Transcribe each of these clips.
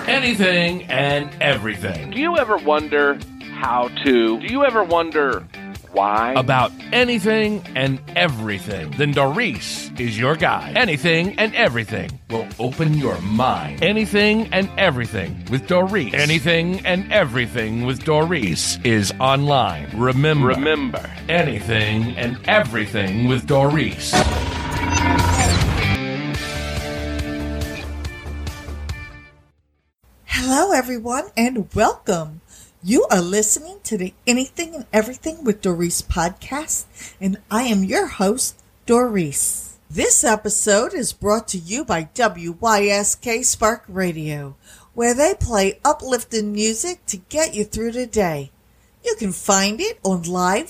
anything and everything. Do you ever wonder how to? Do you ever wonder why? About anything and everything. Then Doris is your guide. Anything and everything will open your mind. Anything and everything with Doris. Anything and everything with Doris is online. Remember. Anything and everything with Doris. Hello, everyone, and welcome. You are listening to the Anything and Everything with Doris podcast, and I am your host, Doris. This episode is brought to you by WYSK Spark Radio, where they play uplifting music to get you through the day. You can find it on Live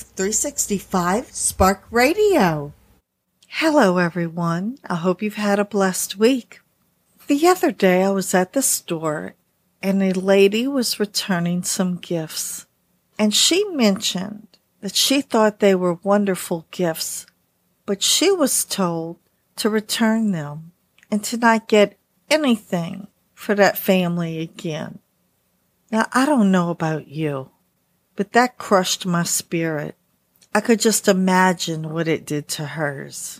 365 Spark Radio. Hello, everyone. I hope you've had a blessed week. The other day I was at the store and a lady was returning some gifts. And she mentioned that she thought they were wonderful gifts, but she was told to return them and to not get anything for that family again. Now, I don't know about you, but that crushed my spirit. I could just imagine what it did to hers.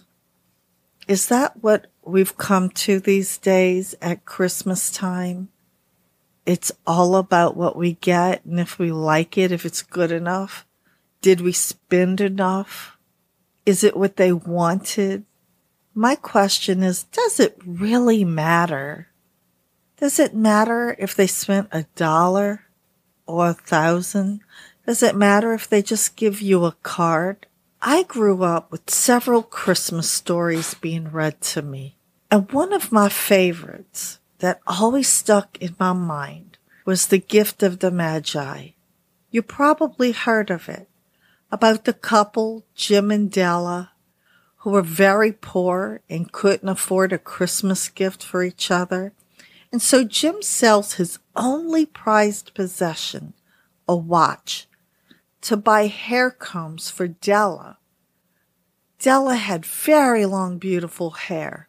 Is that what we've come to these days at Christmas time? It's all about what we get and if we like it, if it's good enough. Did we spend enough? Is it what they wanted? My question is, does it really matter? Does it matter if they spent $1 or 1,000? Does it matter if they just give you a card? I grew up with several Christmas stories being read to me, and one of my favorites that always stuck in my mind was The Gift of the Magi. You probably heard of it, about the couple, Jim and Della, who were very poor and couldn't afford a Christmas gift for each other. And so Jim sells his only prized possession, a watch, to buy hair combs for Della. Della had very long, beautiful hair,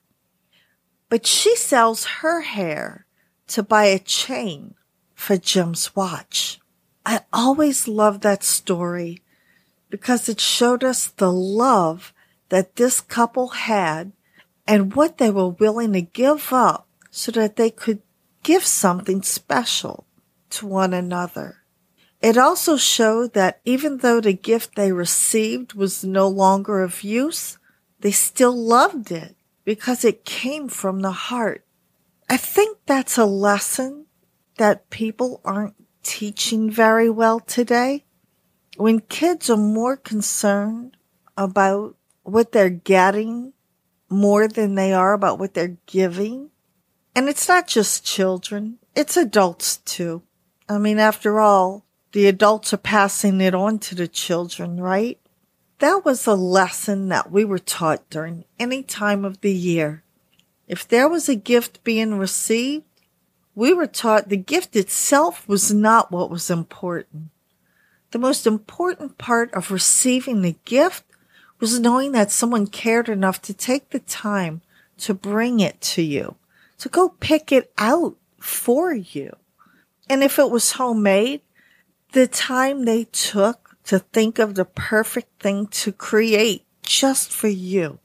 but she sells her hair to buy a chain for Jim's watch. I always loved that story because it showed us the love that this couple had and what they were willing to give up so that they could give something special to one another. It also showed that even though the gift they received was no longer of use, they still loved it because it came from the heart. I think that's a lesson that people aren't teaching very well today. When kids are more concerned about what they're getting more than they are about what they're giving. And it's not just children, it's adults too. I mean, after all, the adults are passing it on to the children, right? That was a lesson that we were taught during any time of the year. If there was a gift being received, we were taught the gift itself was not what was important. The most important part of receiving the gift was knowing that someone cared enough to take the time to bring it to you, to go pick it out for you. And if it was homemade, the time they took to think of the perfect thing to create just for you.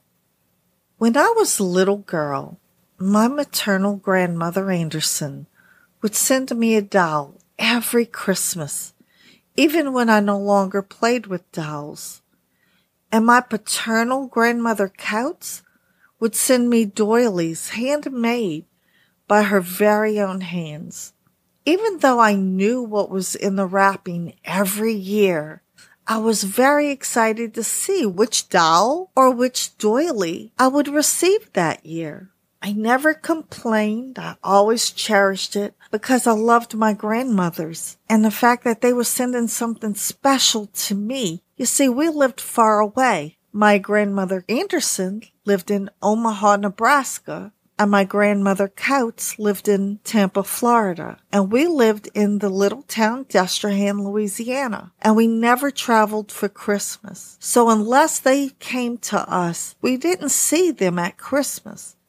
When I was a little girl, my maternal grandmother Anderson would send me a doll every Christmas, even when I no longer played with dolls. And my paternal grandmother Couts would send me doilies handmade by her very own hands. Even though I knew what was in the wrapping every year, I was very excited to see which doll or which doily I would receive that year. I never complained. I always cherished it because I loved my grandmothers and the fact that they were sending something special to me. You see, we lived far away. My grandmother Anderson lived in Omaha, Nebraska, and my grandmother Couts lived in Tampa, Florida. And we lived in the little town Destrehan, Louisiana. And we never traveled for Christmas. So unless they came to us, we didn't see them at Christmas.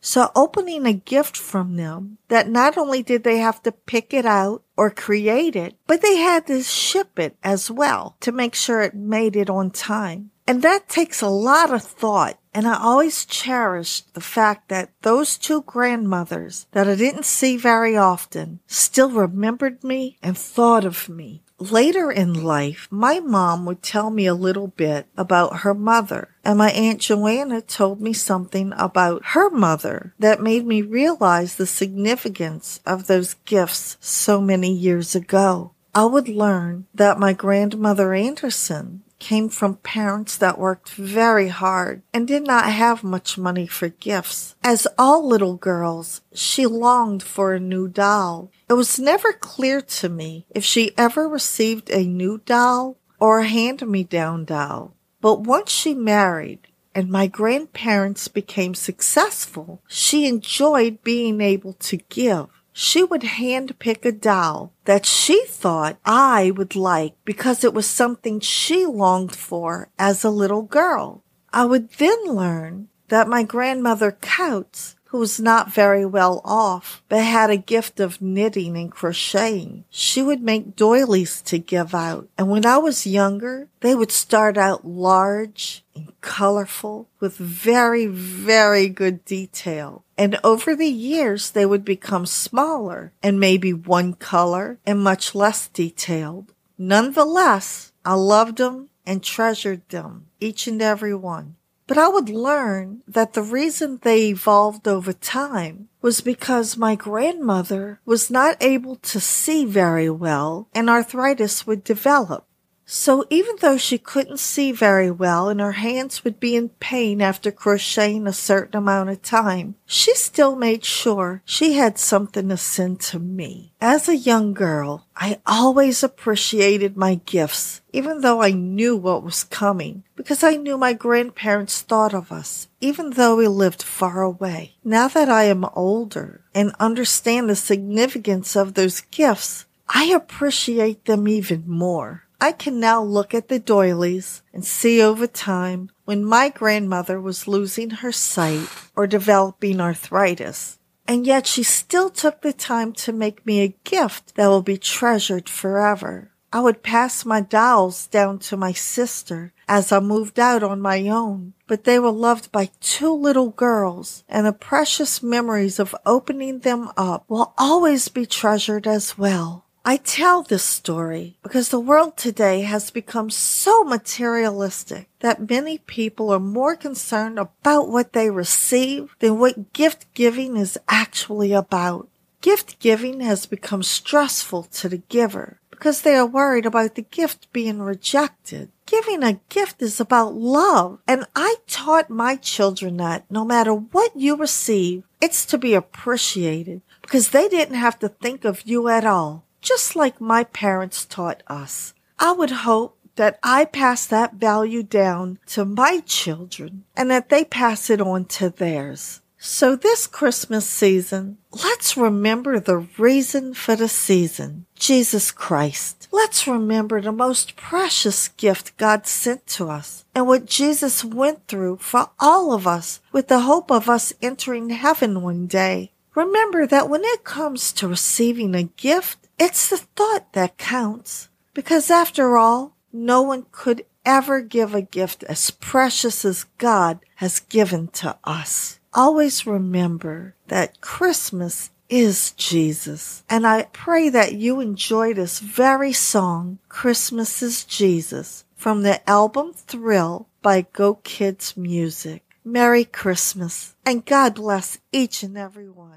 So opening a gift from them, that not only did they have to pick it out or create it, but they had to ship it as well to make sure it made it on time. And that takes a lot of thought. And I always cherished the fact that those two grandmothers that I didn't see very often still remembered me and thought of me. Later in life, my mom would tell me a little bit about her mother, and my Aunt Joanna told me something about her mother that made me realize the significance of those gifts so many years ago. I would learn that my grandmother Anderson came from parents that worked very hard and did not have much money for gifts. As all little girls, she longed for a new doll. It was never clear to me if she ever received a new doll or a hand-me-down doll. But once she married and my grandparents became successful, she enjoyed being able to give. She would handpick a doll that she thought I would like because it was something she longed for as a little girl. I would then learn that my grandmother Couts, who was not very well off, but had a gift of knitting and crocheting, she would make doilies to give out. And when I was younger, they would start out large and colorful with very, very good detail. And over the years, they would become smaller and maybe one color and much less detailed. Nonetheless, I loved them and treasured them, each and every one. But I would learn that the reason they evolved over time was because my grandmother was not able to see very well and arthritis would develop. So even though she couldn't see very well and her hands would be in pain after crocheting a certain amount of time, she still made sure she had something to send to me. As a young girl, I always appreciated my gifts, even though I knew what was coming, because I knew my grandparents thought of us, even though we lived far away. Now that I am older and understand the significance of those gifts, I appreciate them even more. I can now look at the doilies and see over time when my grandmother was losing her sight or developing arthritis. And yet she still took the time to make me a gift that will be treasured forever. I would pass my dolls down to my sister as I moved out on my own, but they were loved by two little girls, and the precious memories of opening them up will always be treasured as well. I tell this story because the world today has become so materialistic that many people are more concerned about what they receive than what gift giving is actually about. Gift giving has become stressful to the giver because they are worried about the gift being rejected. Giving a gift is about love, and I taught my children that no matter what you receive, it's to be appreciated because they didn't have to think of you at all. Just like my parents taught us. I would hope that I pass that value down to my children and that they pass it on to theirs. So this Christmas season, let's remember the reason for the season, Jesus Christ. Let's remember the most precious gift God sent to us and what Jesus went through for all of us with the hope of us entering heaven one day. Remember that when it comes to receiving a gift, it's the thought that counts, because after all, no one could ever give a gift as precious as God has given to us. Always remember that Christmas is Jesus, and I pray that you enjoy this very song, Christmas is Jesus, from the album Thrill by Go Kids Music. Merry Christmas, and God bless each and every one.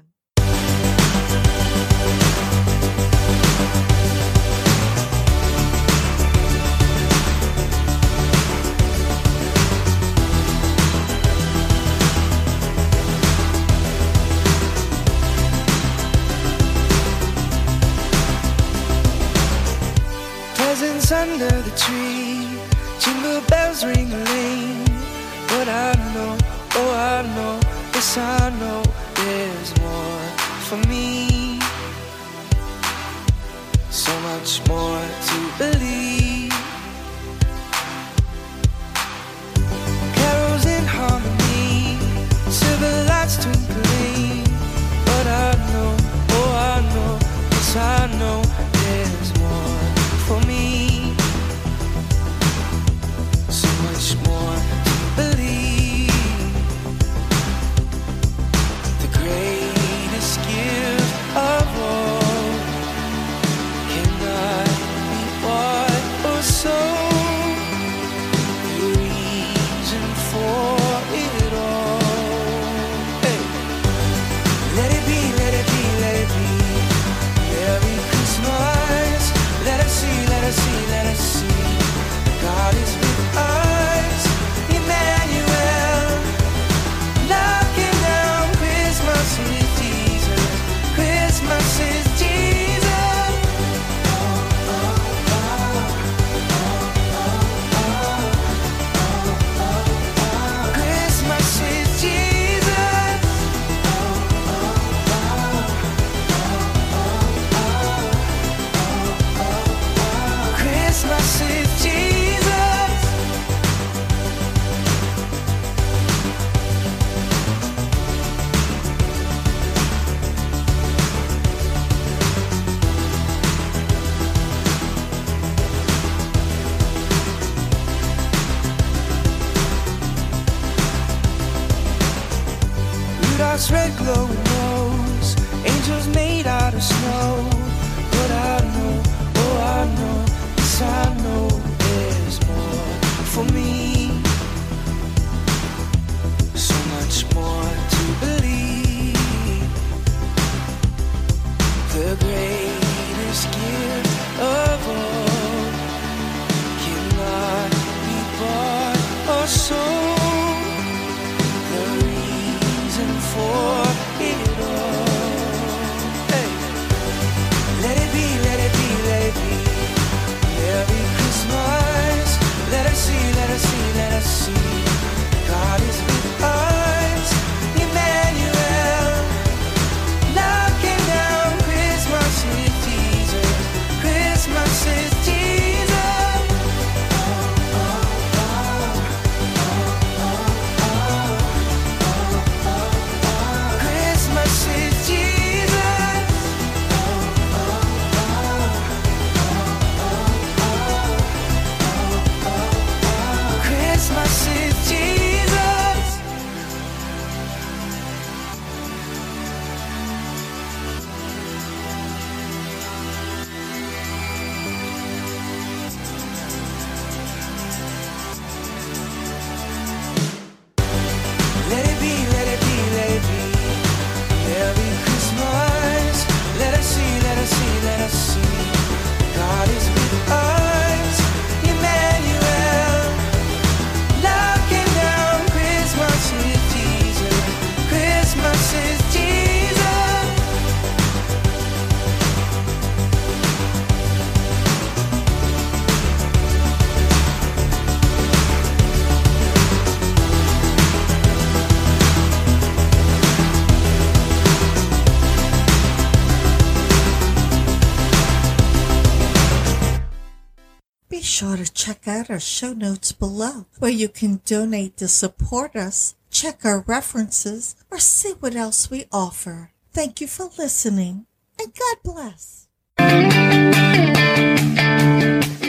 Presents under the tree, jingle bells ring-a-ling. But I know, oh I know, yes I know, there's more for me. So much more to believe. Carols in harmony, silver lights twinkling. the snow. But I know, oh I know, yes I know there's more for me. So much more to believe. The greatest gift of all cannot be bought or sold. The reason for it all. Hey. Let it be, let it be, let it be. Every Christmas, let us see, let us see, let us see. God is with us, Emmanuel. Knocking down Christmas is Jesus. Christmas is Jesus. Christmas is Jesus. Christmas is Jesus. Let it be, let it be, let it be. Every Christmas, let us see, let us see, let us see. God is with us, Emmanuel. Knocking down Christmas is Jesus. Christmas is Jesus. Be sure to check out our show notes below, where you can donate to support us, check our references, or see what else we offer. Thank you for listening, and God bless.